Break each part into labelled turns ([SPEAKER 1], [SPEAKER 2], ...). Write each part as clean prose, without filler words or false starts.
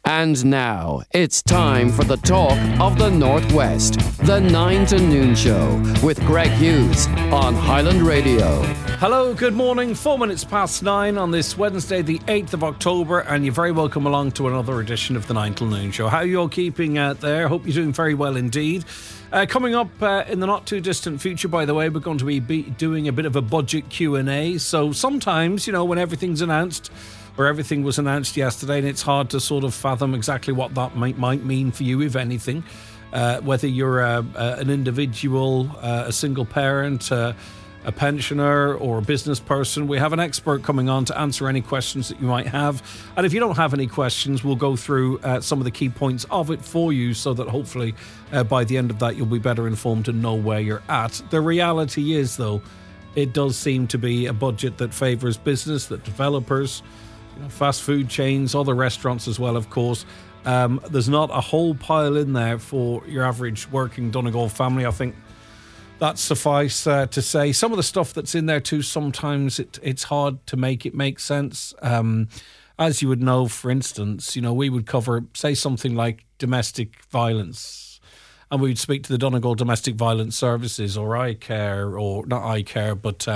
[SPEAKER 1] And now, it's time for the talk of the Northwest. The 9 to Noon Show with Greg Hughes on Highland Radio.
[SPEAKER 2] Hello, good morning. 4 minutes past 9 on this Wednesday, the 8th of October, and you're very welcome along to another edition of the 9 to Noon Show. How are you all keeping out there? Hope you're doing very well indeed. Coming up in the not too distant future, by the way, we're going to be doing a bit of a budget Q&A. So sometimes, you know, when everything's announced, or everything was announced yesterday, and it's hard to sort of fathom exactly what that might mean for you, if anything. Whether you're an individual, a single parent, a pensioner, or a business person, we have an expert coming on to answer any questions that you might have. And if you don't have any questions, we'll go through some of the key points of it for you, so that hopefully by the end of that you'll be better informed and know where you're at. The reality is, though, it does seem to be a budget that favours business, that developers, fast food chains, other restaurants as well, of course. There's not a whole pile in there for your average working Donegal family. I think that's suffice to say. Some of the stuff that's in there too, sometimes it's hard to make it make sense. As you would know, for instance, we would cover, say, something like domestic violence, and we would speak to the Donegal Domestic Violence Services, or iCare, or not iCare, but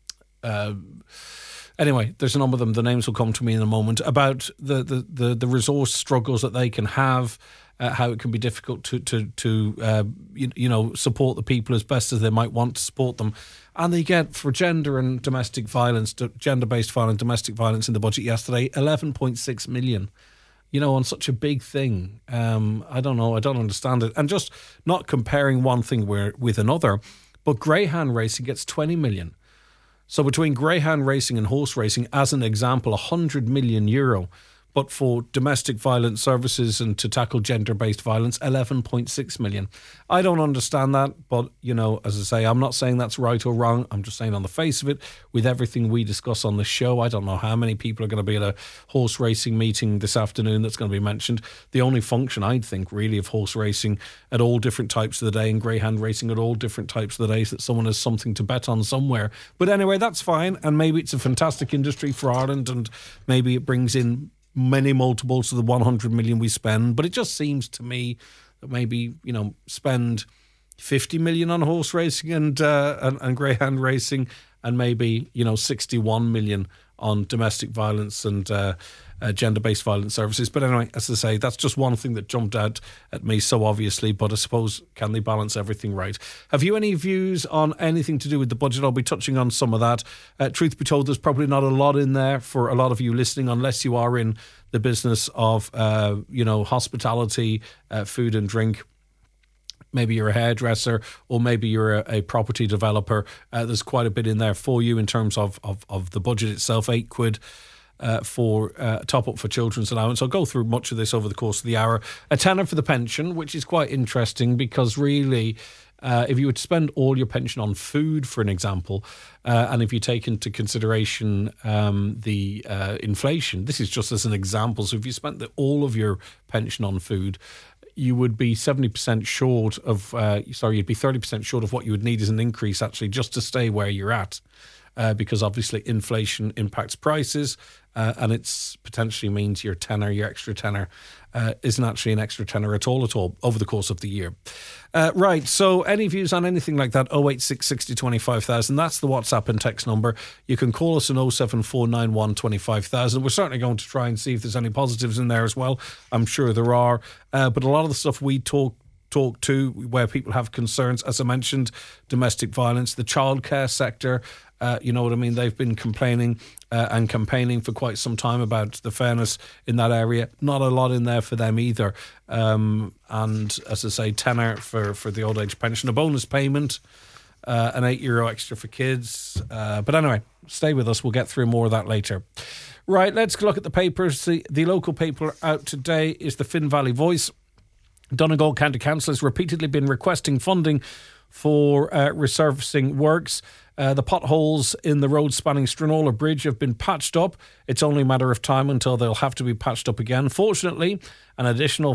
[SPEAKER 2] anyway, there's a number of them. The names will come to me in a moment, about the resource struggles that they can have, how it can be difficult to support the people as best as they might want to support them. And they get, for gender and domestic violence, gender-based violence, domestic violence in the budget yesterday, 11.6 million. On such a big thing. I don't know. I don't understand it. And just not comparing one thing with another, but greyhound racing gets 20 million. So between greyhound racing and horse racing, as an example, 100 million euro. But for domestic violence services and to tackle gender-based violence, 11.6 million. I don't understand that, but, as I say, I'm not saying that's right or wrong. I'm just saying, on the face of it, with everything we discuss on the show, I don't know how many people are going to be at a horse racing meeting this afternoon that's going to be mentioned. The only function, I'd think, really, of horse racing at all different types of the day and greyhound racing at all different types of the day is that someone has something to bet on somewhere. But anyway, that's fine, and maybe it's a fantastic industry for Ireland, and maybe it brings in many multiples of the 100 million we spend, but it just seems to me that maybe, spend 50 million on horse racing and greyhound racing, and maybe, 61 million on domestic violence and gender-based violence services. But anyway, as I say, that's just one thing that jumped out at me so obviously, but I suppose, can they balance everything right? Have you any views on anything to do with the budget? I'll be touching on some of that. Truth be told, there's probably not a lot in there for a lot of you listening, unless you are in the business of, hospitality, food and drink. Maybe you're a hairdresser, or maybe you're a property developer. There's quite a bit in there for you in terms of the budget itself. £8 for top up for children's allowance. I'll go through much of this over the course of the hour. A tenner for the pension, which is quite interesting, because really, if you were to spend all your pension on food, for an example, and if you take into consideration the inflation, this is just as an example. So if you spent all of your pension on food, you would be 70% short of, you'd be 30% short of what you would need as an increase, actually, just to stay where you're at. Because obviously inflation impacts prices, and it's potentially means your extra tenner, isn't actually an extra tenner at all over the course of the year. Right, so any views on anything like that, 086 60 25,000, that's the WhatsApp and text number. You can call us on 07491 25,000. We're certainly going to try and see if there's any positives in there as well. I'm sure there are, but a lot of the stuff we talk to, where people have concerns, as I mentioned, domestic violence, the childcare sector, you know what I mean? They've been complaining and campaigning for quite some time about the fairness in that area. Not a lot in there for them either. And as I say, tenner for the old age pension, a bonus payment, an €8 extra for kids. But anyway, stay with us. We'll get through more of that later. Right, let's look at the papers. The local paper out today is the Finn Valley Voice. Donegal County Council has repeatedly been requesting funding for resurfacing works. The potholes in the road spanning Stranola Bridge have been patched up. It's only a matter of time until they'll have to be patched up again. Fortunately, an additional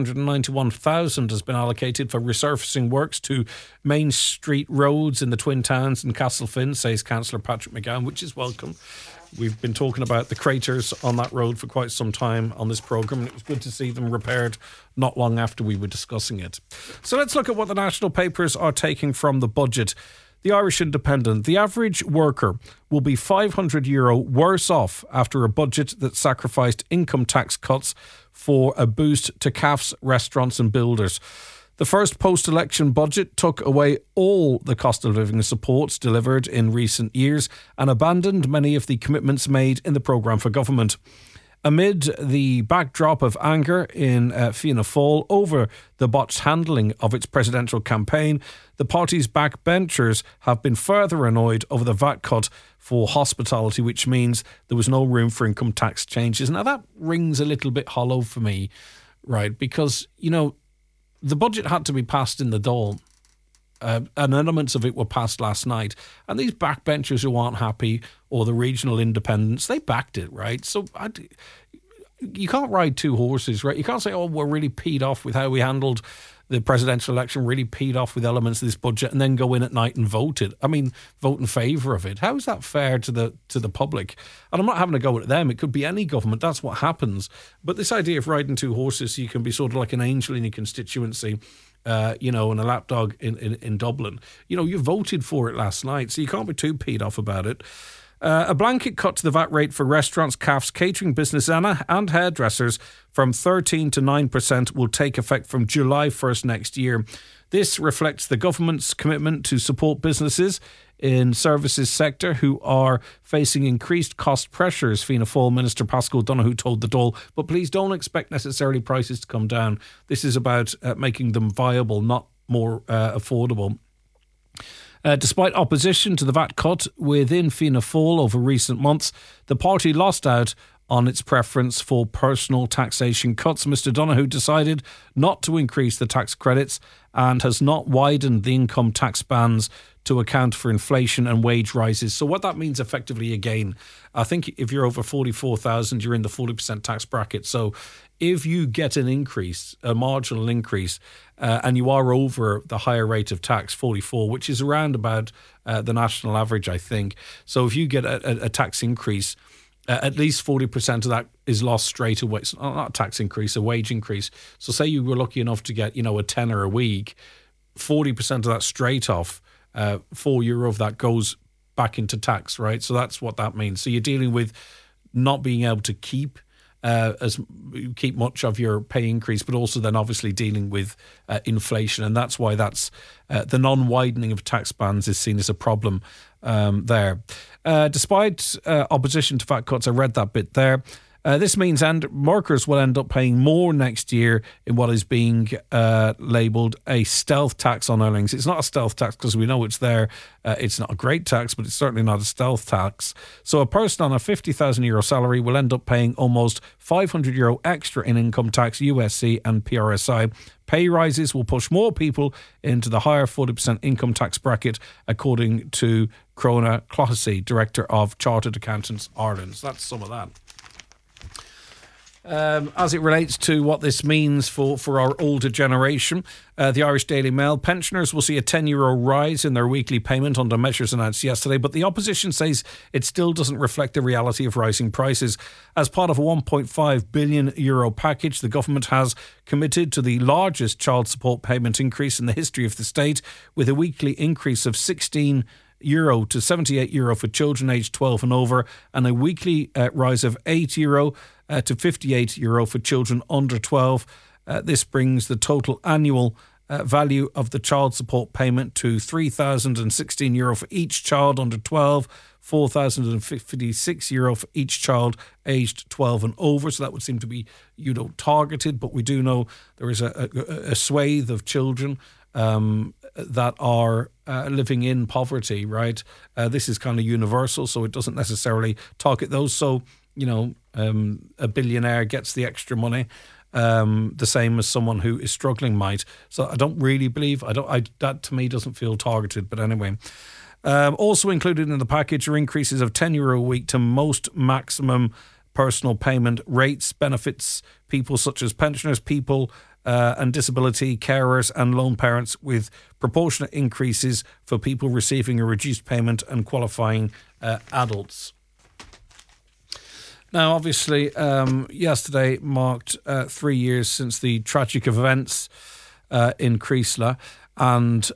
[SPEAKER 2] 591,000 has been allocated for resurfacing works to Main Street roads in the Twin Towns and Castlefin, says Councillor Patrick McGowan, which is welcome. We've been talking about the craters on that road for quite some time on this programme, and it was good to see them repaired not long after we were discussing it. So let's look at what the national papers are taking from the budget. The Irish Independent: the average worker will be €500 worse off after a budget that sacrificed income tax cuts for a boost to cafes, restaurants and builders. The first post-election budget took away all the cost of living supports delivered in recent years and abandoned many of the commitments made in the programme for government. Amid the backdrop of anger in Fianna Fáil over the botched handling of its presidential campaign, the party's backbenchers have been further annoyed over the VAT cut for hospitality, which means there was no room for income tax changes. Now, that rings a little bit hollow for me, right? Because, you know, the budget had to be passed in the Dáil. And elements of it were passed last night. And these backbenchers who aren't happy, or the regional independents, they backed it, right? So you can't ride two horses, right? You can't say, oh, we're really peed off with how we handled the presidential election, really peed off with elements of this budget, and then go in at night and vote it. I mean, vote in favour of it. How is that fair to the public? And I'm not having a go at them. It could be any government. That's what happens. But this idea of riding two horses, so you can be sort of like an angel in your constituency, and a lapdog in Dublin. You know, you voted for it last night, so you can't be too peed off about it. A blanket cut to the VAT rate for restaurants, cafes, catering business and hairdressers from 13 to 9% will take effect from July 1st next year. This reflects the government's commitment to support businesses in services sector who are facing increased cost pressures, Fianna Fáil Minister Paschal Donohoe told the Dáil. But please don't expect necessarily prices to come down. This is about making them viable, not more affordable. Despite opposition to the VAT cut within Fianna Fáil over recent months, the party lost out on its preference for personal taxation cuts. Mr Donohoe decided not to increase the tax credits and has not widened the income tax bands to account for inflation and wage rises. So what that means effectively, again, I think if you're over 44,000, you're in the 40% tax bracket. So if you get an increase, a marginal increase, and you are over the higher rate of tax, 44, which is around about the national average, I think. So if you get a tax increase, at least 40% of that is lost straight away. It's not a tax increase, a wage increase. So say you were lucky enough to get, a tenner a week, 40% of that straight off, €4 of that goes back into tax, right? So that's what that means. So you're dealing with not being able to keep much of your pay increase, but also then obviously dealing with inflation, and that's why that's the non-widening of tax bands is seen as a problem there. Despite opposition to VAT cuts, I read that bit there. This means workers will end up paying more next year in what is being labelled a stealth tax on earnings. It's not a stealth tax because we know it's there. It's not a great tax, but it's certainly not a stealth tax. So a person on a €50,000 salary will end up paying almost €500 extra in income tax, USC and PRSI. Pay rises will push more people into the higher 40% income tax bracket, according to Crona Clohessy, Director of Chartered Accountants Ireland. So that's some of that. As it relates to what this means for our older generation, the Irish Daily Mail: pensioners will see a €10 rise in their weekly payment under measures announced yesterday, but the opposition says it still doesn't reflect the reality of rising prices. As part of a €1.5 billion package, the government has committed to the largest child support payment increase in the history of the state, with a weekly increase of €16 to €78 for children aged 12 and over, and a weekly rise of €8 to €58 for children under 12. This brings the total annual value of the child support payment to €3,016 for each child under 12, €4,056 for each child aged 12 and over. So that would seem to be, targeted, but we do know there is a swathe of children that are living in poverty, right? This is kind of universal, so it doesn't necessarily target those. So, a billionaire gets the extra money, the same as someone who is struggling might. So I don't really believe, that to me doesn't feel targeted, but anyway. Also included in the package are increases of €10 a week to most maximum personal payment rates, benefits people such as pensioners, people and disability carers and lone parents, with proportionate increases for people receiving a reduced payment and qualifying adults. Now, obviously, yesterday marked 3 years since the tragic events in Creasla, and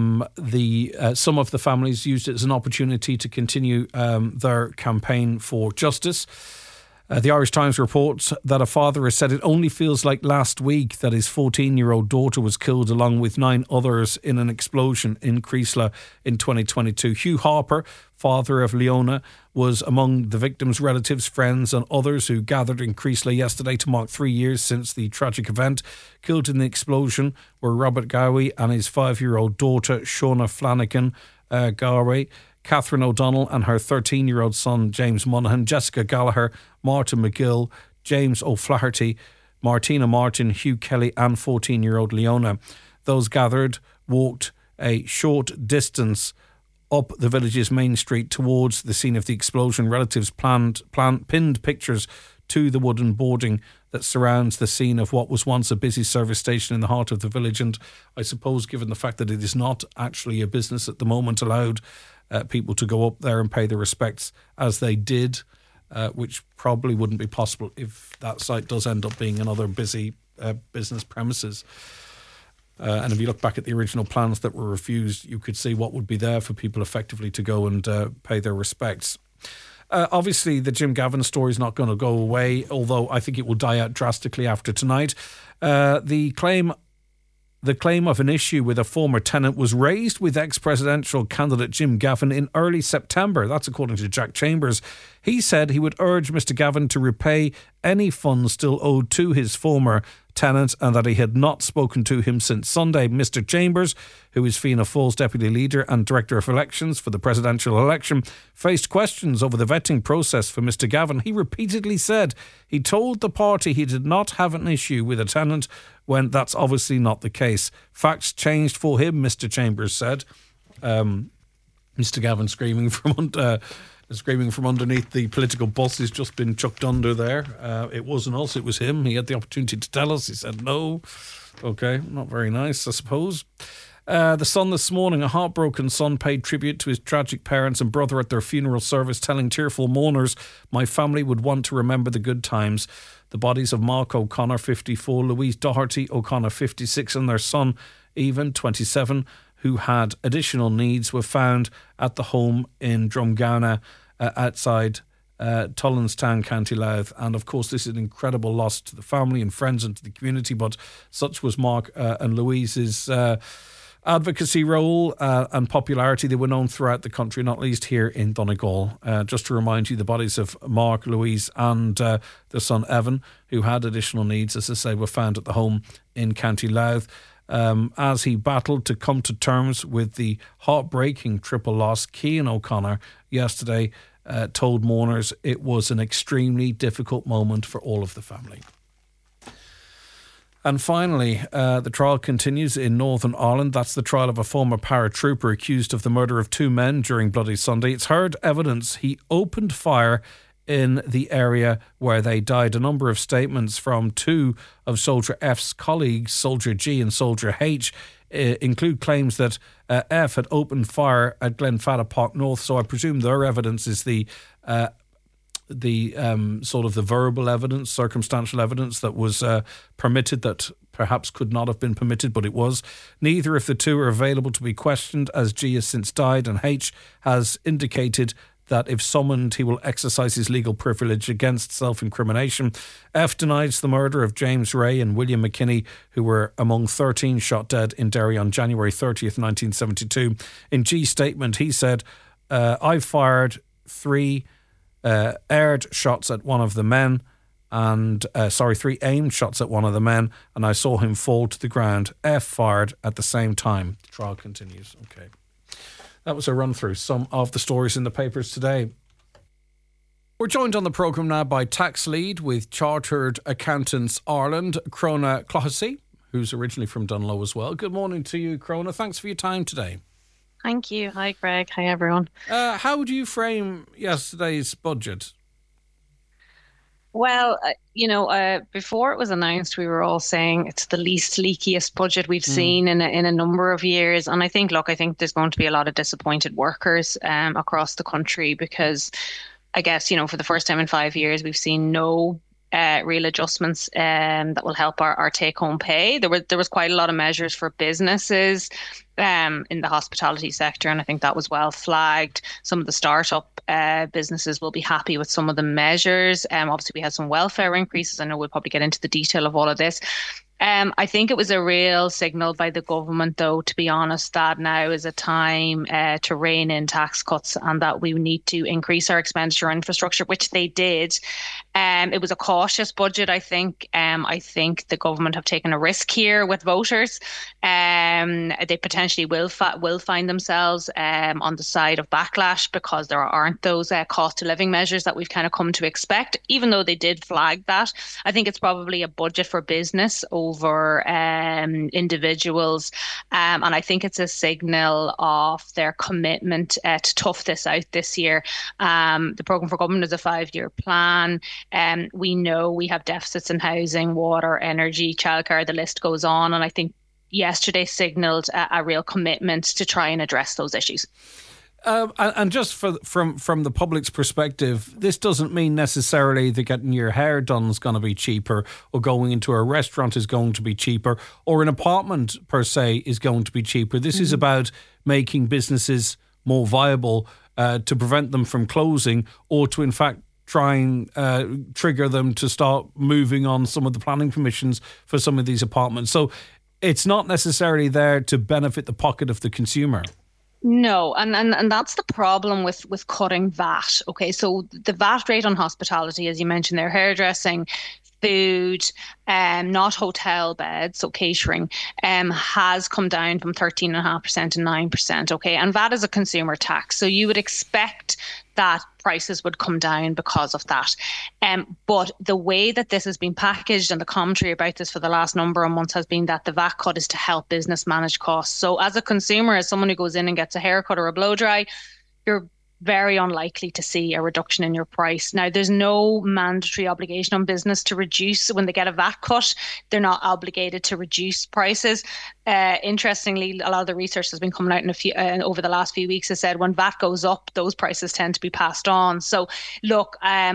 [SPEAKER 2] some of the families used it as an opportunity to continue their campaign for justice. The Irish Times reports that a father has said it only feels like last week that his 14-year-old daughter was killed along with 9 others in an explosion in Creasla in 2022. Hugh Harper, father of Leona, was among the victims' relatives, friends and others who gathered in Creasla yesterday to mark 3 years since the tragic event. Killed in the explosion were Robert Gowie and his 5-year-old daughter, Shauna Flanagan Gowie, Catherine O'Donnell and her 13-year-old son, James Monaghan, Jessica Gallagher, Martin McGill, James O'Flaherty, Martina Martin, Hugh Kelly and 14-year-old Leona. Those gathered walked a short distance up the village's main street towards the scene of the explosion. Relatives pinned pictures to the wooden boarding that surrounds the scene of what was once a busy service station in the heart of the village. And I suppose, given the fact that it is not actually a business at the moment, allowed people to go up there and pay their respects as they did, which probably wouldn't be possible if that site does end up being another busy business premises. And if you look back at the original plans that were refused, you could see what would be there for people effectively to go and pay their respects. Obviously, the Jim Gavin story is not going to go away, although I think it will die out drastically after tonight. The claim of an issue with a former tenant was raised with ex-presidential candidate Jim Gavin in early September. That's according to Jack Chambers. He said he would urge Mr Gavin to repay any funds still owed to his former tenant and that he had not spoken to him since Sunday. Mr Chambers, who is Fianna Fáil's deputy leader and director of elections for the presidential election, faced questions over the vetting process for Mr Gavin. He repeatedly said he told the party he did not have an issue with a tenant when that's obviously not the case. Facts changed for him, Mr Chambers said. Mr Gavin screaming from underneath the political bus has just been chucked under there. It wasn't us, it was him. He had the opportunity to tell us. He said no. Okay, not very nice, I suppose. The Sun this morning, a heartbroken son paid tribute to his tragic parents and brother at their funeral service, telling tearful mourners, "My family would want to remember the good times." The bodies of Mark O'Connor, 54, Louise Doherty O'Connor, 56, and their son, Evan, 27, who had additional needs, were found at the home in Drumgownagh outside Tullinstown, County Louth. And of course, this is an incredible loss to the family and friends and to the community, but such was Mark and Louise's advocacy role and popularity. They were known throughout the country, not least here in Donegal. Just to remind you, the bodies of Mark, Louise and their son Evan, who had additional needs, as I say, were found at the home in County Louth. As he battled to come to terms with the heartbreaking triple loss, Cian O'Connor yesterday told mourners it was an extremely difficult moment for all of the family. And finally, the trial continues in Northern Ireland. That's the trial of a former paratrooper accused of the murder of 2 men during Bloody Sunday. It's heard evidence he opened fire in the area where they died. A number of statements from 2 of Soldier F's colleagues, Soldier G and Soldier H, include claims that F had opened fire at Glenfadda Park North. So I presume their evidence is the sort of the verbal evidence, circumstantial evidence that was permitted that perhaps could not have been permitted, but it was. Neither of the 2 are available to be questioned, as G has since died, and H has indicated that if summoned, he will exercise his legal privilege against self-incrimination. F denies the murder of James Ray and William McKinney, who were among 13 shot dead in Derry on January 30th, 1972. In G's statement, he said, I fired 3 aired shots at one of the men and 3 aimed shots at one of the men, and I saw him fall to the ground. F fired at the same time. The trial continues. Okay. That was a run through some of the stories in the papers today. We're joined on the programme now by Tax Lead with Chartered Accountants Ireland, Crona Clohessy, who's originally from Dunlow as well. Good morning to you, Crona. Thanks for your time today.
[SPEAKER 3] Thank you. Hi, Greg. Hi, everyone.
[SPEAKER 2] How would you frame yesterday's budget?
[SPEAKER 3] Well, before it was announced, we were all saying it's the least leakiest budget we've seen in a number of years. And I think there's going to be a lot of disappointed workers across the country because I guess, for the first time in 5 years, we've seen no real adjustments that will help our take-home pay. There was quite a lot of measures for businesses in the hospitality sector, and I think that was well flagged. Some of the startup businesses will be happy with some of the measures. Obviously, we had some welfare increases. I know we'll probably get into the detail of all of this. I think it was a real signal by the government, though, to be honest, that now is a time to rein in tax cuts and that we need to increase our expenditure on infrastructure, which they did. It was a cautious budget, I think. I think the government have taken a risk here with voters. They potentially will find themselves on the side of backlash because there aren't those cost of living measures that we've kind of come to expect, even though they did flag that. I think it's probably a budget for business over individuals. And I think it's a signal of their commitment to tough this out this year. The Programme for Government is a 5-year plan. We know we have deficits in housing, water, energy, childcare, the list goes on. And I think yesterday signalled a real commitment to try and address those issues.
[SPEAKER 2] And just from the public's perspective, this doesn't mean necessarily that getting your hair done is going to be cheaper, or going into a restaurant is going to be cheaper, or an apartment per se is going to be cheaper. This is about making businesses more viable to prevent them from closing, or to in fact try and trigger them to start moving on some of the planning permissions for some of these apartments. So it's not necessarily there to benefit the pocket of the consumer.
[SPEAKER 3] No, and that's the problem with cutting VAT. Okay, so the VAT rate on hospitality, as you mentioned there, hairdressing, food, not hotel beds, so catering, has come down from 13.5% to 9%. Okay, and VAT is a consumer tax, so you would expect that prices would come down because of that. But the way that this has been packaged, and the commentary about this for the last number of months, has been that the VAT cut is to help business manage costs. So as a consumer, as someone who goes in and gets a haircut or a blow dry, you're very unlikely to see a reduction in your price. Now, there's no mandatory obligation on business to reduce when they get a VAT cut. They're not obligated to reduce prices. Interestingly, a lot of the research that's been coming out over the last few weeks has said when VAT goes up, those prices tend to be passed on. So, look,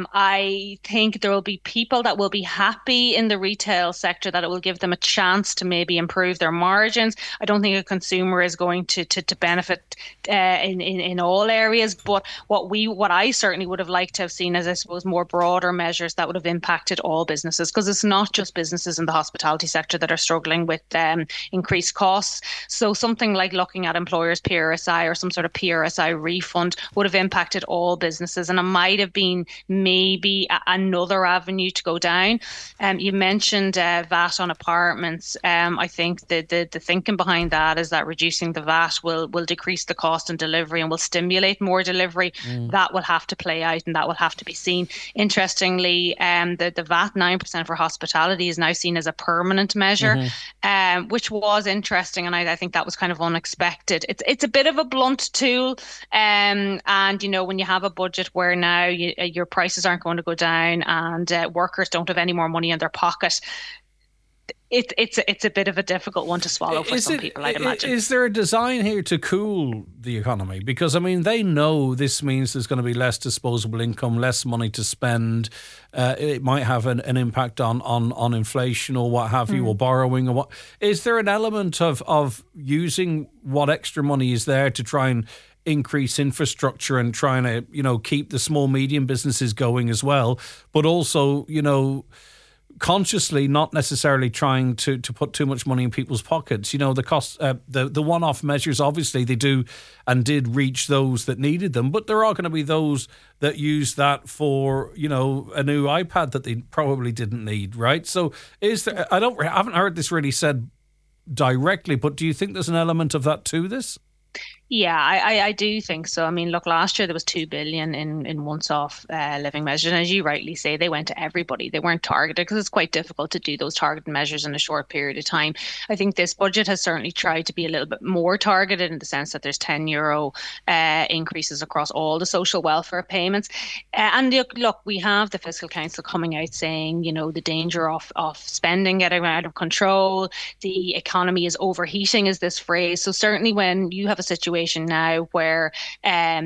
[SPEAKER 3] I think there will be people that will be happy in the retail sector, that it will give them a chance to maybe improve their margins. I don't think a consumer is going to benefit in all areas. But what I certainly would have liked to have seen is, I suppose, more broader measures that would have impacted all businesses, because it's not just businesses in the hospitality sector that are struggling with increased costs. So something like looking at employers' PRSI or some sort of PRSI refund would have impacted all businesses, and it might have been maybe another avenue to go down. You mentioned VAT on apartments. I think the thinking behind that is that reducing the VAT will decrease the cost and delivery and will stimulate more delivery. That will have to play out, and that will have to be seen. Interestingly, the VAT 9% for hospitality is now seen as a permanent measure, which was interesting, and I think that was kind of unexpected. It's a bit of a blunt tool, and when you have a budget where now your prices aren't going to go down, and workers don't have any more money in their pocket, it's a bit of a difficult one to swallow for some people, I'd imagine.
[SPEAKER 2] Is there a design here to cool the economy? Because, I mean, they know this means there's going to be less disposable income, less money to spend. It might have an impact on inflation or what have you, or borrowing or what. Is there an element of using what extra money is there to try and increase infrastructure and trying to, keep the small, medium businesses going as well, but also, consciously not necessarily trying to put too much money in people's pockets? The cost, the one-off measures, obviously they do and did reach those that needed them, but there are going to be those that use that for, a new iPad that they probably didn't need, right? So is there, I haven't heard this really said directly, but do you think there's an element of that to this?
[SPEAKER 3] Yeah, I do think so. I mean, look, last year there was 2 billion in once-off living measures, and as you rightly say, they went to everybody. They weren't targeted, because it's quite difficult to do those targeted measures in a short period of time. I think this budget has certainly tried to be a little bit more targeted, in the sense that there's €10 increases across all the social welfare payments. And look, we have the Fiscal Council coming out saying, the danger of spending getting out of control, the economy is overheating, is this phrase. So certainly when you have a situation now where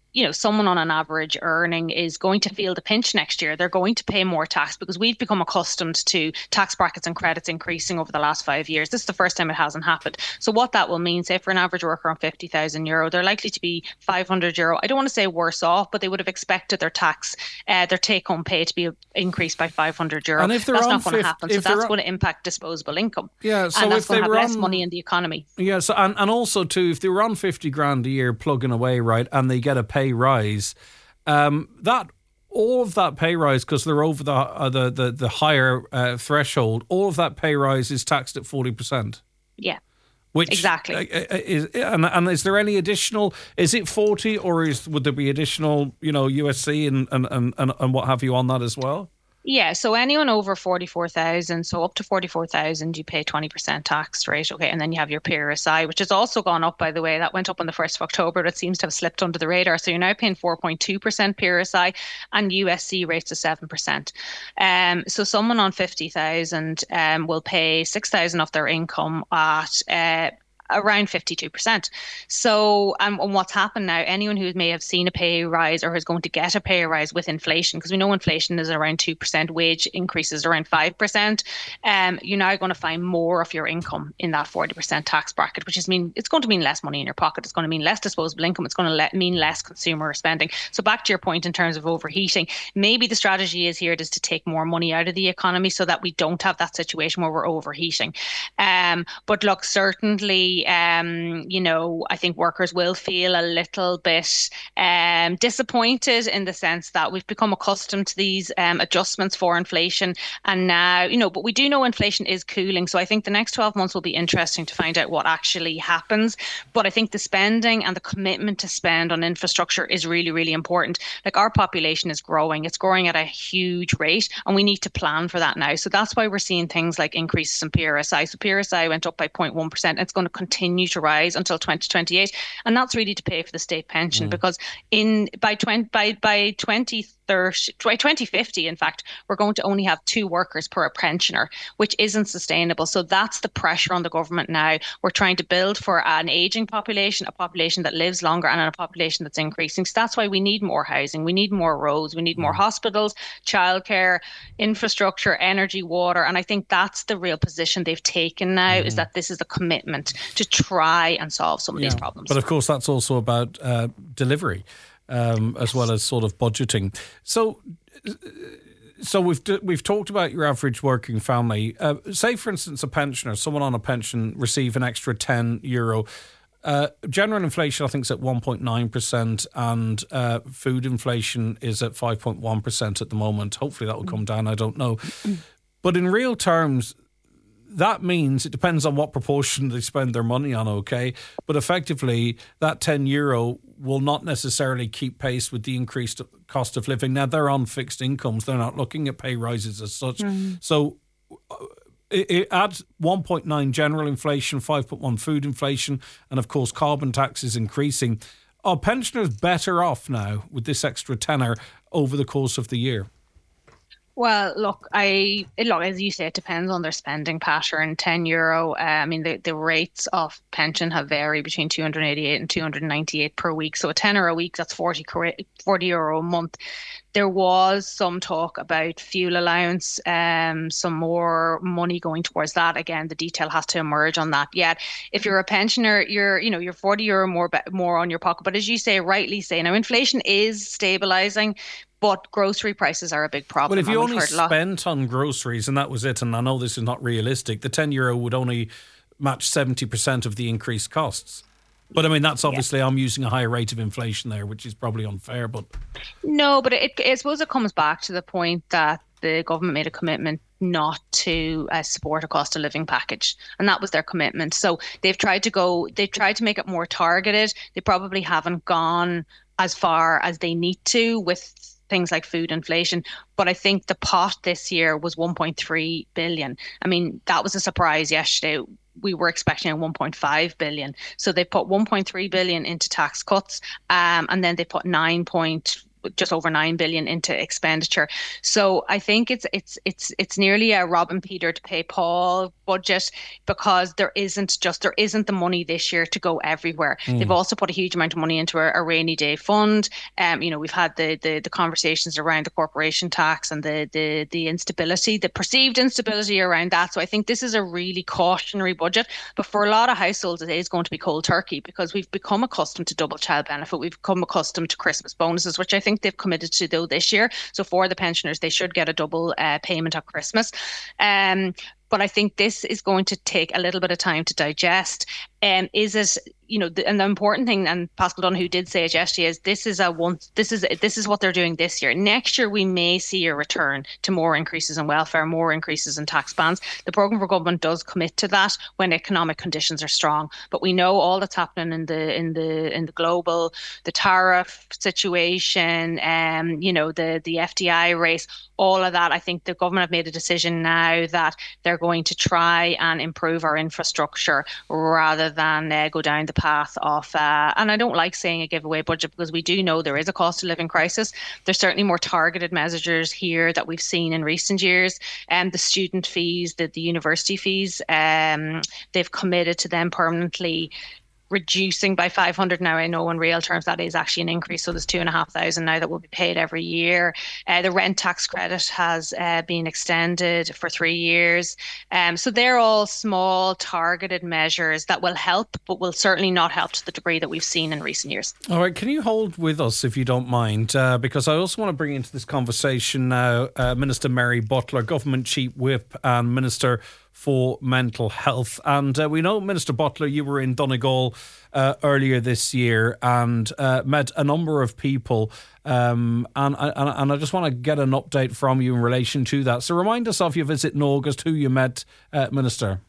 [SPEAKER 3] someone on an average earning is going to feel the pinch next year. They're going to pay more tax because we've become accustomed to tax brackets and credits increasing over the last 5 years. This is the first time it hasn't happened. So what that will mean, say for an average worker on €50,000, they're likely to be €500. I don't want to say worse off, but they would have expected their take-home pay to be increased by €500.
[SPEAKER 2] And if
[SPEAKER 3] that's not going to happen. So that's going to impact disposable income.
[SPEAKER 2] Yeah, so
[SPEAKER 3] and that's
[SPEAKER 2] if
[SPEAKER 3] going
[SPEAKER 2] they
[SPEAKER 3] to have
[SPEAKER 2] were
[SPEAKER 3] less money in the economy.
[SPEAKER 2] Yeah, so and also too, if they were on 50 grand a year plugging away, right, and they get a pay rise, that all of that pay rise, because they're over the higher threshold, all of that pay rise is taxed at 40%.
[SPEAKER 3] Yeah.
[SPEAKER 2] Which
[SPEAKER 3] exactly
[SPEAKER 2] is and is there any additional? Is it 40 or would there be additional? USC and what have you on that as well?
[SPEAKER 3] Yeah, so anyone over 44,000, so up to 44,000, you pay 20% tax rate, okay, and then you have your PRSI, which has also gone up, by the way. That went up on the 1st of October, but it seems to have slipped under the radar. So you're now paying 4.2% PRSI, and USC rates of 7%. So someone on 50,000 will pay 6,000 of their income at around 52%. So, and what's happened now, anyone who may have seen a pay rise or is going to get a pay rise with inflation, because we know inflation is around 2%, wage increases around 5%, you're now going to find more of your income in that 40% tax bracket, which it's going to mean less money in your pocket. It's going to mean less disposable income. It's going to mean less consumer spending. So back to your point in terms of overheating, maybe the strategy is to take more money out of the economy so that we don't have that situation where we're overheating. But look, certainly, I think workers will feel a little bit disappointed in the sense that we've become accustomed to these adjustments for inflation. And now, but we do know inflation is cooling. So I think the next 12 months will be interesting to find out what actually happens. But I think the spending and the commitment to spend on infrastructure is really, really important. Like, our population is growing. It's growing at a huge rate, and we need to plan for that now. So that's why we're seeing things like increases in PRSI. So PRSI went up by 0.1%. It's going to continue to rise until 2028, and that's really to pay for the state pension, because by 2050, in fact, we're going to only have 2 workers per pensioner, which isn't sustainable. So that's the pressure on the government now. We're trying to build for an aging population, a population that lives longer, and a population that's increasing. So that's why we need more housing, we need more roads, we need more hospitals, childcare, infrastructure, energy, water. And I think that's the real position they've taken now, is that this is a commitment to try and solve some of these problems.
[SPEAKER 2] But of course, that's also about delivery. As well as sort of budgeting. So we've talked about your average working family. Say, for instance, a pensioner, someone on a pension, receive an extra €10. General inflation, I think, is at 1.9%, and food inflation is at 5.1% at the moment. Hopefully that will come down. I don't know. But in real terms, that means it depends on what proportion they spend their money on, okay? But effectively, that €10 will not necessarily keep pace with the increased cost of living. Now, they're on fixed incomes. They're not looking at pay rises as such. So it adds 1.9 general inflation, 5.1 food inflation, and of course, carbon tax is increasing. Are pensioners better off now with this extra tenner over the course of the year?
[SPEAKER 3] Well, look, as you say, it depends on their spending pattern. €10. I mean, the rates of pension have varied between 288 and 298 per week. So a tenner a week, that's €40 a month. There was some talk about fuel allowance, some more money going towards that. Again, the detail has to emerge on that yet. If you're a pensioner, you're €40 more on your pocket. But as you rightly say, now inflation is stabilizing, but grocery prices are a big problem.
[SPEAKER 2] Well, if you only spent on groceries and that was it, and I know this is not realistic, the €10 would only match 70% of the increased costs. But I mean, that's obviously, I'm using a higher rate of inflation there, which is probably unfair. But
[SPEAKER 3] no, but I suppose it comes back to the point that the government made a commitment not to support a cost of living package, and that was their commitment. So they've tried to make it more targeted. They probably haven't gone as far as they need to with things like food inflation. But I think the pot this year was 1.3 billion. I mean, that was a surprise yesterday. We were expecting 1.5 billion. So they put 1.3 billion into tax cuts, and then they put just over 9 billion into expenditure. So I think it's nearly a Robin Peter to pay Paul budget, because there isn't the money this year to go everywhere. They've also put a huge amount of money into a rainy day fund. We've had the conversations around the corporation tax and the instability, the perceived instability around that. So I think this is a really cautionary budget. But for a lot of households, it is going to be cold turkey, because we've become accustomed to double child benefit. We've become accustomed to Christmas bonuses, which I think they've committed to do this year. So for the pensioners, they should get a double payment at Christmas. But I think this is going to take a little bit of time to digest. Is it, and the important thing, and Pascal Donoghue did say it yesterday, is this is what they're doing this year. Next year, we may see a return to more increases in welfare, more increases in tax bands. The programme for government does commit to that when economic conditions are strong. But we know all that's happening in the global, the tariff situation, the FDI race, all of that. I think the government have made a decision now that they're going to try and improve our infrastructure rather than go down the path of, and I don't like saying a giveaway budget, because we do know there is a cost of living crisis. There's certainly more targeted measures here that we've seen in recent years. The student fees, the university fees, they've committed to them permanently reducing by 500 now. I know in real terms that is actually an increase, so there's 2,500 now that will be paid every year. The rent tax credit has been extended for 3 years. So they're all small targeted measures that will help, but will certainly not help to the degree that we've seen in recent years.
[SPEAKER 2] All right, can you hold with us if you don't mind, because I also want to bring into this conversation now Minister Mary Butler, Government Chief Whip and Minister for Mental Health. And we know, Minister Butler, you were in Donegal earlier this year and met a number of people, and I just want to get an update from you in relation to that. So remind us of your visit in August, who you met, Minister.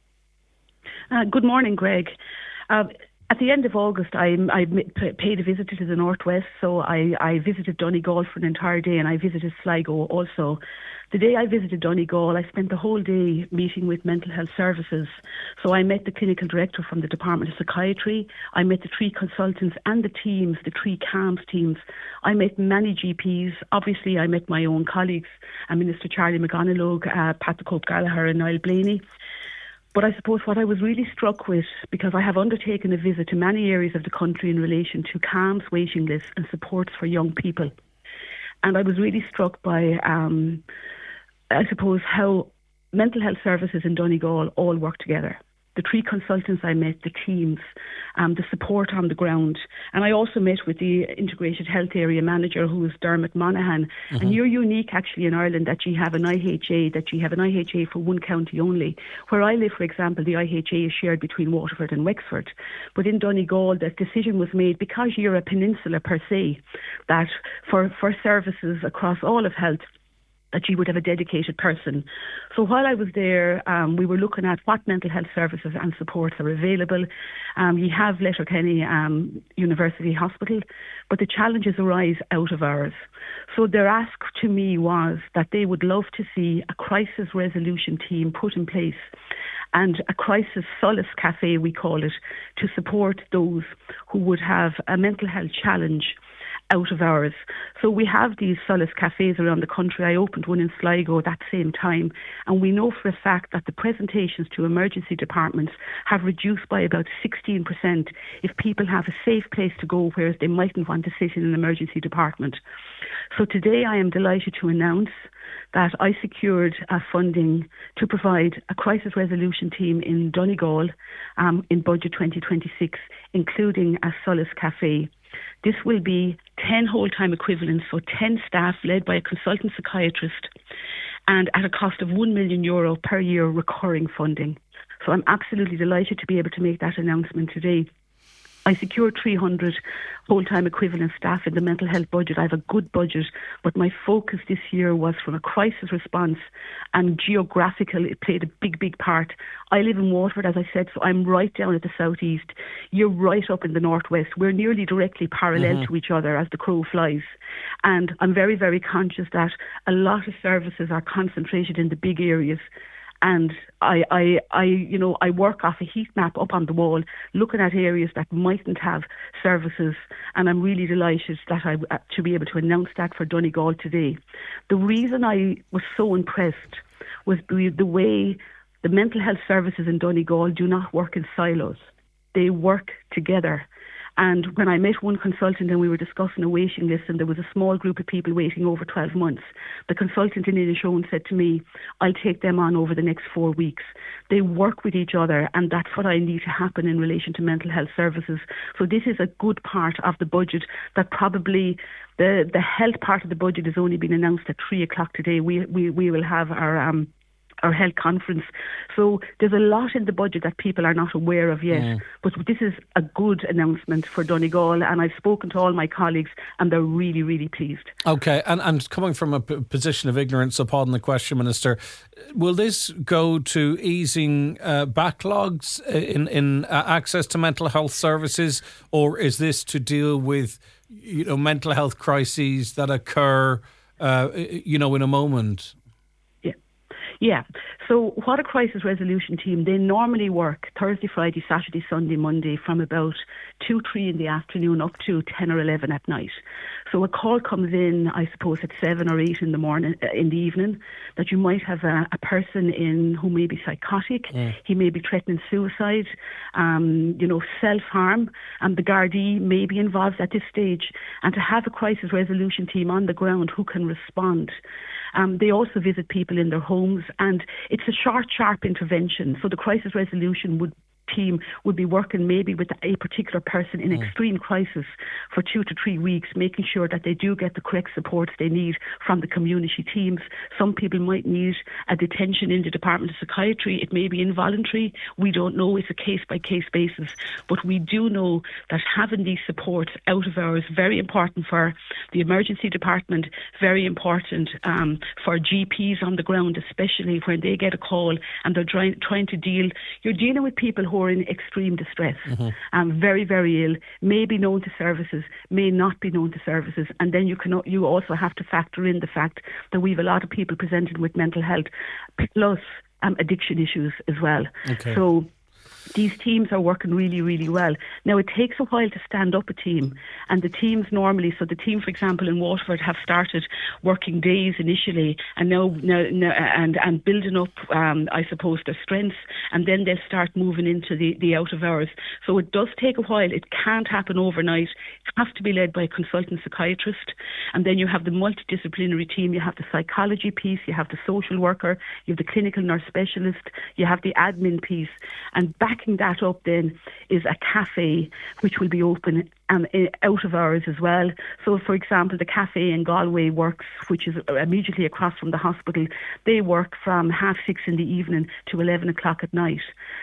[SPEAKER 4] Good morning, Greg. At the end of August, I paid a visit to the Northwest, so I visited Donegal for an entire day, and I visited Sligo also. The day I visited Donegal, I spent the whole day meeting with mental health services. So I met the clinical director from the Department of Psychiatry. I met the 3 consultants and the teams, the 3 CAMHS teams. I met many GPs. Obviously, I met my own colleagues, Minister Charlie McGonagall, Pat the Cope Gallagher and Niall Blaney. But I suppose what I was really struck with, because I have undertaken a visit to many areas of the country in relation to CAMHS waiting lists and supports for young people. And I was really struck by, I suppose, how mental health services in Donegal all work together. The 3 consultants I met, the teams, the support on the ground. And I also met with the Integrated Health Area Manager, who is Dermot Monaghan. Mm-hmm. And you're unique, actually, in Ireland, that you have an IHA, for one county only. Where I live, for example, the IHA is shared between Waterford and Wexford. But in Donegal, that decision was made, because you're a peninsula per se, that for services across all of health, that you would have a dedicated person. So while I was there, we were looking at what mental health services and supports are available. You have Letterkenny University Hospital, but the challenges arise out of hours. So their ask to me was that they would love to see a crisis resolution team put in place, and a crisis solace cafe, we call it, to support those who would have a mental health challenge out of hours. So we have these solace cafes around the country. I opened one in Sligo that same time, and we know for a fact that the presentations to emergency departments have reduced by about 16% if people have a safe place to go, whereas they mightn't want to sit in an emergency department. So today I am delighted to announce that I secured funding to provide a crisis resolution team in Donegal in budget 2026, including a solace cafe. This will be 10 whole-time equivalents, so 10 staff led by a consultant psychiatrist, and at a cost of €1 million per year recurring funding. So I'm absolutely delighted to be able to make that announcement today. I secured 300 whole-time equivalent staff in the mental health budget. I have a good budget, but my focus this year was from a crisis response, and geographical, it played a big, big part. I live in Waterford, as I said, so I'm right down at the southeast. You're right up in the northwest. We're nearly directly parallel to each other as the crow flies. And I'm very, very conscious that a lot of services are concentrated in the big areas. And I work off a heat map up on the wall, looking at areas that mightn't have services, and I'm really delighted that to be able to announce that for Donegal today. The reason I was so impressed was the way the mental health services in Donegal do not work in silos. They work together. And when I met one consultant and we were discussing a waiting list, and there was a small group of people waiting over 12 months, the consultant in Inishowen said to me, I'll take them on over the next 4 weeks. They work with each other, and that's what I need to happen in relation to mental health services. So this is a good part of the budget that probably the health part of the budget has only been announced at 3:00 today. We will have our health conference. So there's a lot in the budget that people are not aware of yet. But this is a good announcement for Donegal, and I've spoken to all my colleagues and they're really, really pleased.
[SPEAKER 2] Okay, and coming from a position of ignorance, so pardon the question, Minister, will this go to easing backlogs in access to mental health services, or is this to deal with mental health crises that occur in a moment?
[SPEAKER 4] Yeah. So what a crisis resolution team, they normally work Thursday, Friday, Saturday, Sunday, Monday from about 2, 3 in the afternoon up to 10 or 11 at night. So a call comes in, I suppose, at 7 or 8 in the morning, in the evening, that you might have a person in who may be psychotic. He may be threatening suicide, self-harm, and the Gardaí may be involved at this stage. And to have a crisis resolution team on the ground who can respond. They also visit people in their homes, and it's a short, sharp intervention. So the crisis resolution team would be working maybe with a particular person in extreme crisis for 2 to 3 weeks, making sure that they do get the correct supports they need from the community teams. Some people might need a detention in the Department of Psychiatry. It may be involuntary. We don't know. It's a case-by-case basis. But we do know that having these supports out of hours, very important for the emergency department, very important for GPs on the ground, especially when they get a call and they're trying to you're dealing with people who are in extreme distress, very, very ill, may be known to services, may not be known to services, and then you also have to factor in the fact that we have a lot of people presented with mental health plus addiction issues as well.
[SPEAKER 2] Okay.
[SPEAKER 4] So these teams are working really, really well. Now, it takes a while to stand up a team, and the teams normally, so the team, for example, in Waterford have started working days initially, and now and building up, I suppose, their strengths, and then they'll start moving into the out of hours. So it does take a while. It can't happen overnight. It has to be led by a consultant psychiatrist, and then you have the multidisciplinary team. You have the psychology piece, you have the social worker, you have the clinical nurse specialist, you have the admin piece, and backing that up then is a cafe which will be open out of hours as well. So, for example, the cafe in Galway works, which is immediately across from the hospital. They work from 6:30 in the evening to 11 o'clock at night.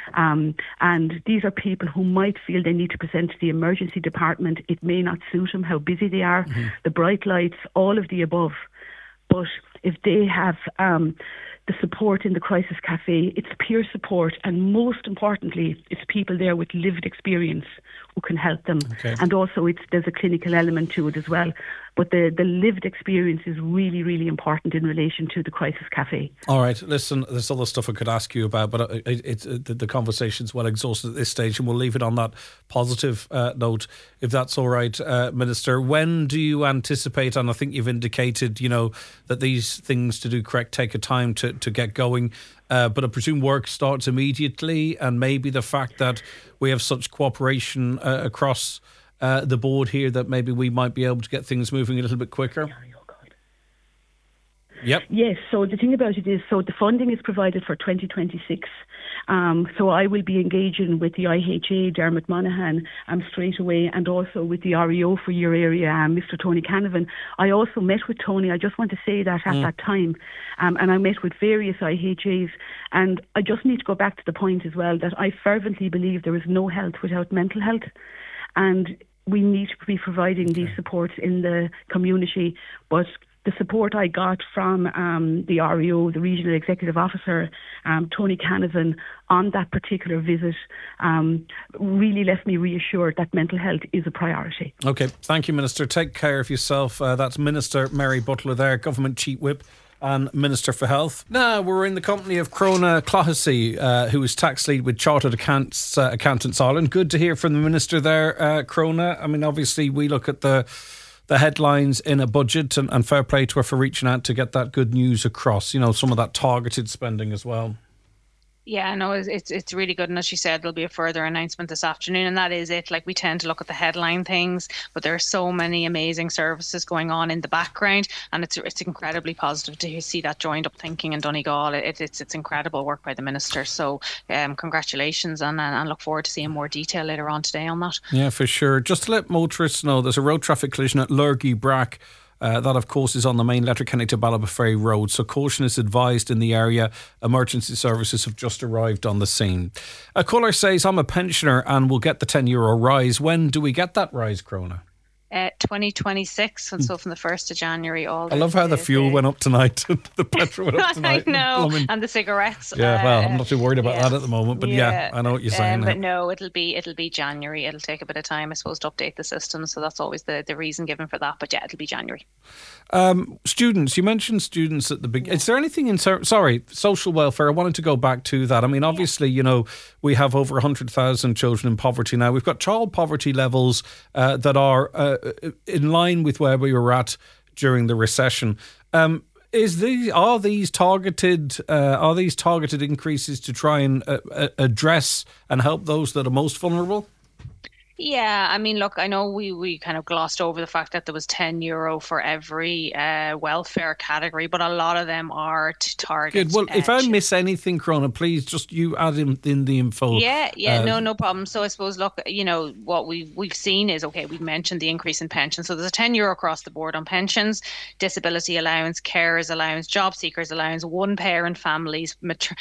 [SPEAKER 4] And these are people who might feel they need to present to the emergency department. It may not suit them how busy they are, the bright lights, all of the above. But if they have the support in the Crisis Cafe, it's peer support, and most importantly, it's people there with lived experience who can help them.
[SPEAKER 2] Okay.
[SPEAKER 4] And also there's a clinical element to it as well. But the lived experience is really, really important in relation to the Crisis Cafe.
[SPEAKER 2] All right, listen, there's other stuff I could ask you about, but the conversation's well exhausted at this stage, and we'll leave it on that positive note, if that's all right, Minister. When do you anticipate, and I think you've indicated, that these things, to do correct, take a time to get going, but I presume work starts immediately, and maybe the fact that we have such cooperation across the board here that maybe we might be able to get things moving a little bit quicker? Yep.
[SPEAKER 4] Yes, so the thing about it is, so the funding is provided for 2026. So I will be engaging with the IHA, Dermot Monaghan, straight away, and also with the REO for your area, Mr. Tony Canavan. I also met with Tony, I just want to say that at that time, and I met with various IHAs, and I just need to go back to the point as well that I fervently believe there is no health without mental health, and we need to be providing these supports in the community. But the support I got from the REO, the Regional Executive Officer, Tony Canavan, on that particular visit really left me reassured that mental health is a priority.
[SPEAKER 2] OK, thank you, Minister. Take care of yourself. That's Minister Mary Butler there, Government Chief Whip and Minister for Health. Now we're in the company of Crona Clohessy, who is tax lead with Chartered Accountants Ireland. Good to hear from the Minister there, Crona. I mean, obviously we look at the headlines in a budget, and fair play to her for reaching out to get that good news across, you know, some of that targeted spending as well.
[SPEAKER 3] Yeah, no, it's really good. And as she said, there'll be a further announcement this afternoon. And that is it. Like, we tend to look at the headline things, but there are so many amazing services going on in the background. And it's incredibly positive to see that joined up thinking in Donegal. It's incredible work by the Minister. So congratulations, and look forward to seeing more detail later on today on that.
[SPEAKER 2] Yeah, for sure. Just to let motorists know, there's a road traffic collision at Lurgy Brack. That, of course, is on the main Letterkenny to Ballabafray Road. So caution is advised in the area. Emergency services have just arrived on the scene. A caller says, I'm a pensioner and will get the €10 rise. When do we get that rise, Crona?
[SPEAKER 3] 2026, and so from the 1st of January all.
[SPEAKER 2] I love how the fuel went up tonight. The petrol went up tonight.
[SPEAKER 3] I know, and the cigarettes.
[SPEAKER 2] Yeah, well, I'm not too worried about that at the moment, but yeah, I know what you're saying.
[SPEAKER 3] But no, it'll be January. It'll take a bit of time, I suppose, to update the system. So that's always the reason given for that. But yeah, it'll be January.
[SPEAKER 2] Students, you mentioned students at the beginning. Is there anything in social welfare? I wanted to go back to that. I mean, obviously, you know, we have over 100,000 children in poverty now. We've got child poverty levels that are in line with where we were at during the recession. Are these targeted increases to try and address and help those that are most vulnerable?
[SPEAKER 3] Yeah, I mean, look, I know we kind of glossed over the fact that there was €10 for every welfare category, but a lot of them are to target.
[SPEAKER 2] Good. Well, if I miss anything, Crona, please just you add in the info.
[SPEAKER 3] Yeah, no problem. So I suppose, look, you know, what we've seen is, okay, we've mentioned the increase in pensions. So there's a €10 across the board on pensions, disability allowance, carers allowance, job seekers allowance, one parent families,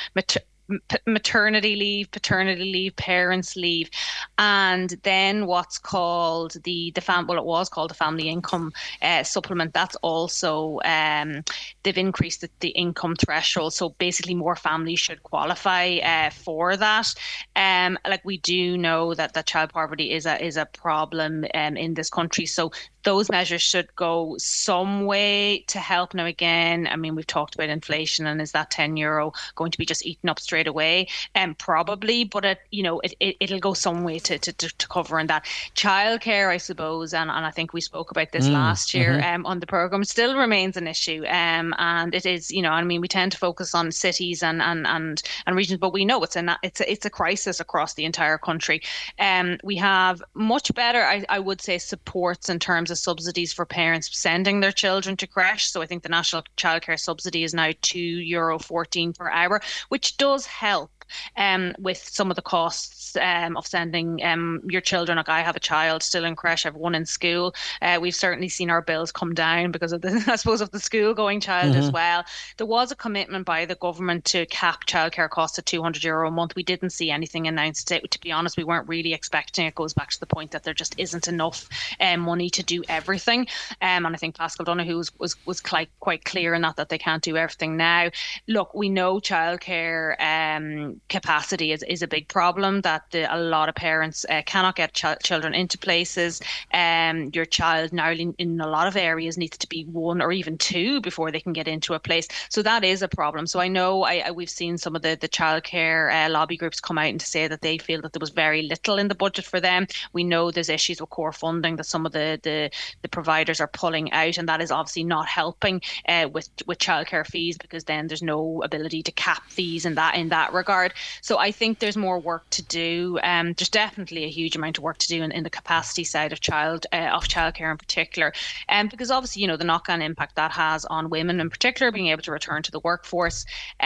[SPEAKER 3] maternity leave, paternity leave, parents leave, and then what's called it was called the family income supplement. That's also they've increased the income threshold, so basically more families should qualify for that. Like, we do know that child poverty is a problem in this country, so those measures should go some way to help. Now, again, I mean, we've talked about inflation, and is that €10 going to be just eaten up straight away? Probably, but it'll go some way to covering that. Childcare, I suppose, and I think we spoke about this last year on the programme, still remains an issue, and it is, you know, I mean, we tend to focus on cities and regions, but we know it's a crisis across the entire country. We have much better, I would say, supports in terms of subsidies for parents sending their children to creche. So I think the national childcare subsidy is now €2.14 per hour, which does help with some of the costs of sending your children. Like, I have a child still in creche, I have one in school. We've certainly seen our bills come down because of the school going child as well. There was a commitment by the government to cap childcare costs at €200 a month. We didn't see anything announced. To be honest, we weren't really expecting it. It goes back to the point that there just isn't enough money to do everything. And I think Pascal Donoghue was quite clear in that they can't do everything now. Look, we know childcare capacity is a big problem, that a lot of parents cannot get children into places. Your child now in a lot of areas needs to be 1 or even 2 before they can get into a place. So that is a problem. So I know we've seen some of the childcare lobby groups come out and to say that they feel that there was very little in the budget for them. We know there's issues with core funding that some of the providers are pulling out, and that is obviously not helping with childcare fees, because then there's no ability to cap fees in that regard. So I think there's more work to do. There's definitely a huge amount of work to do in the capacity side of childcare in particular, because obviously, you know, the knock-on impact that has on women in particular being able to return to the workforce.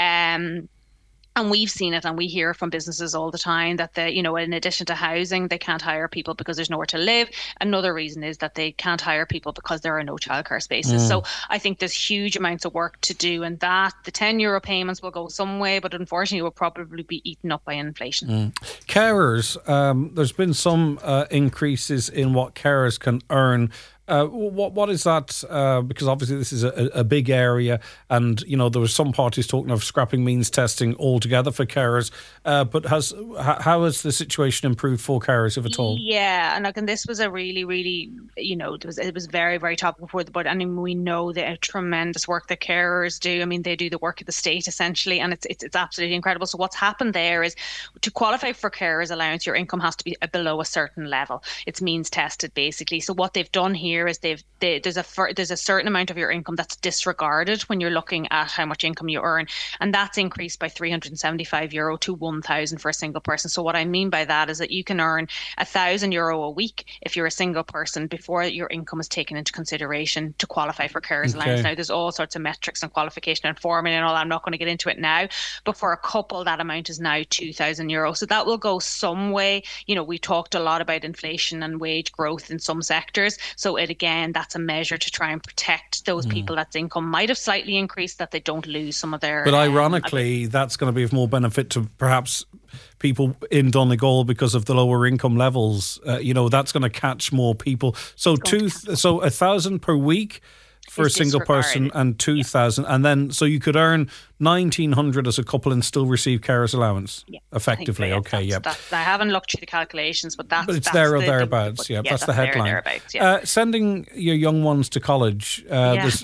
[SPEAKER 3] And we've seen it, and we hear from businesses all the time that in addition to housing, they can't hire people because there's nowhere to live. Another reason is that they can't hire people because there are no childcare spaces. So I think there's huge amounts of work to do, and that the €10 payments will go some way, but unfortunately will probably be eaten up by inflation.
[SPEAKER 2] Carers, there's been some increases in what carers can earn. What is that? Because obviously this is a big area, and there were some parties talking of scrapping means testing altogether for carers. But how has the situation improved for carers, if at all?
[SPEAKER 3] Yeah, and like, and this was a really, really, it was very, very topical before the budget. I mean, we know the tremendous work that carers do. I mean, they do the work of the state essentially, and it's absolutely incredible. So what's happened there is, to qualify for carers allowance, your income has to be below a certain level. It's means tested basically. So what they've done here is there's a certain amount of your income that's disregarded when you're looking at how much income you earn, and that's increased by €375 to 1,000 for a single person. So what I mean by that is that you can earn €1,000 a week if you're a single person before your income is taken into consideration to qualify for carers allowance. Now, there's all sorts of metrics and qualification and formula and all. I'm not going to get into it now, but for a couple, that amount is now €2,000. So that will go some way. We talked a lot about inflation and wage growth in some sectors. So that's a measure to try and protect those people that's income might have slightly increased, that they don't lose some of their.
[SPEAKER 2] But ironically, that's going to be of more benefit to perhaps people in Donegal because of the lower income levels. That's going to catch more people. So 1,000 per week for a single person, and 2,000, and then so you could earn 1,900 as a couple and still receive carers allowance effectively.
[SPEAKER 3] I haven't looked through the calculations, but
[SPEAKER 2] it's there or thereabouts. That's the headline. Sending your young ones to college. There's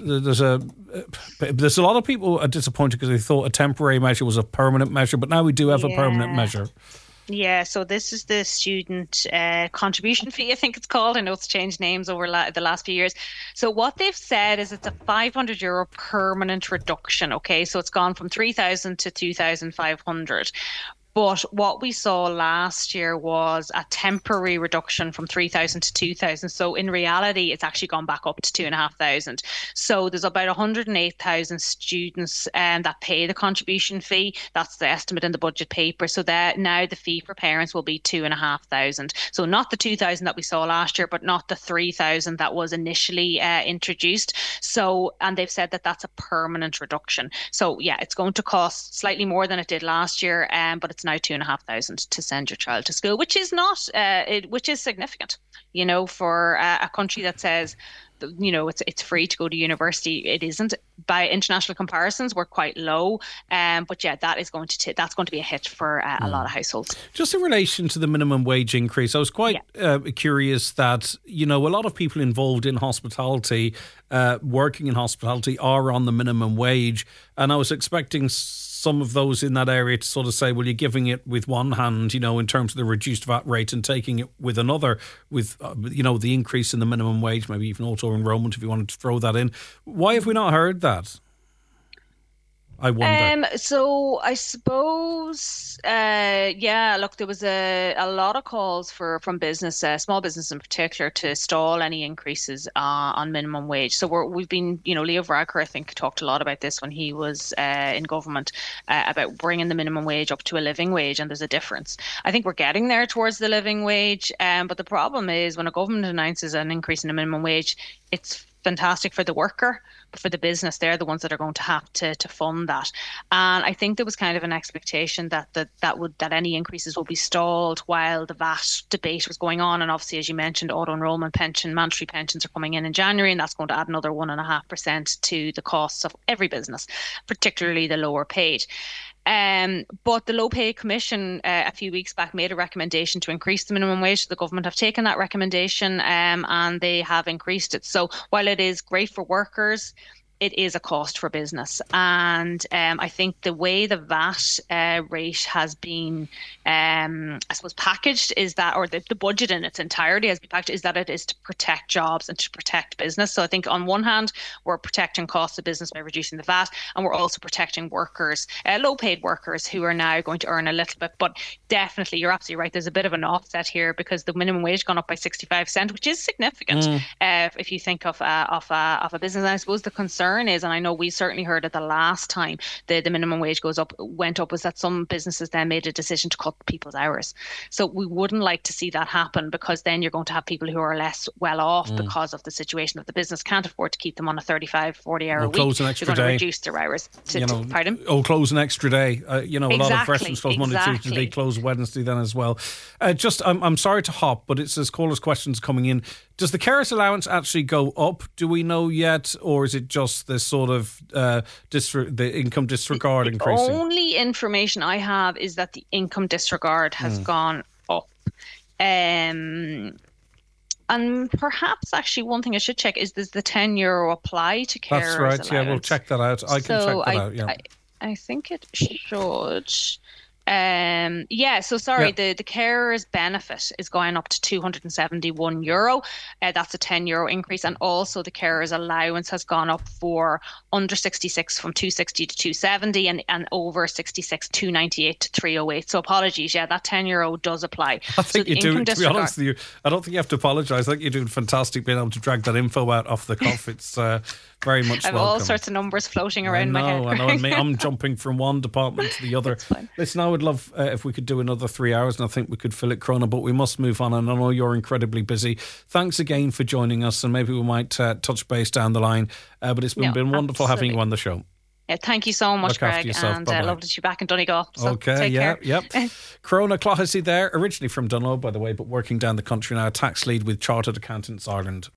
[SPEAKER 2] a lot of people are disappointed because they thought a temporary measure was a permanent measure, but now we do have a permanent measure.
[SPEAKER 3] Yeah, so this is the student contribution fee, I think it's called. I know it's changed names over the last few years. So what they've said is it's a €500 permanent reduction. Okay, so it's gone from 3,000 to 2,500. But what we saw last year was a temporary reduction from 3,000 to 2,000. So in reality, it's actually gone back up to 2,500. So there's about 108,000 students that pay the contribution fee. That's the estimate in the budget paper. So that now the fee for parents will be 2,500. So not the 2,000 that we saw last year, but not the 3,000 that was initially introduced. So, and they've said that that's a permanent reduction. So yeah, it's going to cost slightly more than it did last year, but it's now 2,500 to send your child to school, which is not, which is significant, for a country that says, it's free to go to university. It isn't. By international comparisons, we're quite low. But yeah, that's going to be a hit for a lot of households.
[SPEAKER 2] Just in relation to the minimum wage increase, I was quite curious that, a lot of people involved in hospitality, working in hospitality, are on the minimum wage. And I was expecting some of those in that area to sort of say, well, you're giving it with one hand, in terms of the reduced VAT rate, and taking it with another, with, the increase in the minimum wage, maybe even auto-enrollment, if you wanted to throw that in. Why have we not heard that? I wonder.
[SPEAKER 3] So I suppose, look, there was a lot of calls from business, small business in particular, to stall any increases on minimum wage. So we've been, Leo Varadkar, I think, talked a lot about this when he was in government, about bringing the minimum wage up to a living wage, and there's a difference. I think we're getting there towards the living wage, but the problem is when a government announces an increase in the minimum wage, it's fantastic for the worker, but for the business, they're the ones that are going to have to fund that. And I think there was kind of an expectation that any increases will be stalled while the VAT debate was going on. And obviously, as you mentioned, auto-enrollment pension, mandatory pensions are coming in January, and that's going to add another 1.5% to the costs of every business, particularly the lower paid. But the Low Pay Commission a few weeks back made a recommendation to increase the minimum wage. So the government have taken that recommendation and they have increased it. So while it is great for workers, it is a cost for business. And I think the way the VAT rate has been, I suppose, packaged is that, or the budget in its entirety has been packaged, is that it is to protect jobs and to protect business. So I think on one hand, we're protecting costs of business by reducing the VAT, and we're also protecting workers, low paid workers who are now going to earn a little bit. But definitely, you're absolutely right. There's a bit of an offset here because the minimum wage gone up by 65 cents, which is significant if you think of a business. And I suppose the concern concern is, and I know we certainly heard it the last time the minimum wage went up, was that some businesses then made a decision to cut people's hours. So we wouldn't like to see that happen, because then you're going to have people who are less well off because of the situation of the business, can't afford to keep them on a 35, 40-hour week.
[SPEAKER 2] Close an extra
[SPEAKER 3] you're going
[SPEAKER 2] day.
[SPEAKER 3] to reduce their hours. Pardon?
[SPEAKER 2] Close an extra day. A lot of restaurants close Monday, Tuesday, they close Wednesday then as well. I'm sorry to hop, but it says callers' questions coming in. Does the carers allowance actually go up? Do we know yet, or is it just this sort of the income disregard increasing?
[SPEAKER 3] The only information I have is that the income disregard has gone up. And perhaps actually one thing I should check is, does the €10 apply to carers?
[SPEAKER 2] That's right.
[SPEAKER 3] allowance?
[SPEAKER 2] Yeah, we'll check that out. I can check that out. Yeah,
[SPEAKER 3] I think it should. The carer's benefit is going up to €271. That's a €10 increase, and also the carer's allowance has gone up for under 66 from 260 to 270, and over 66 298 to 308. So apologies, that €10 does apply.
[SPEAKER 2] I think you do. To be honest with you, I don't think you have to apologise. I think you're doing fantastic being able to drag that info out off the cuff. It's very much welcome.
[SPEAKER 3] All sorts of numbers floating around my head.
[SPEAKER 2] I know. I'm jumping from one department to the other. Listen, I would love if we could do another 3 hours, and I think we could fill it, Cronagh, but we must move on, and I know you're incredibly busy. Thanks again for joining us, and maybe we might touch base down the line. But it's been wonderful having you on the show.
[SPEAKER 3] Yeah, thank you so much, Greg, and lovely to be back in Donegal. So take care. Yep.
[SPEAKER 2] Cronagh Clohessy there, originally from Dunlow, by the way, but working down the country now, tax lead with Chartered Accountants Ireland.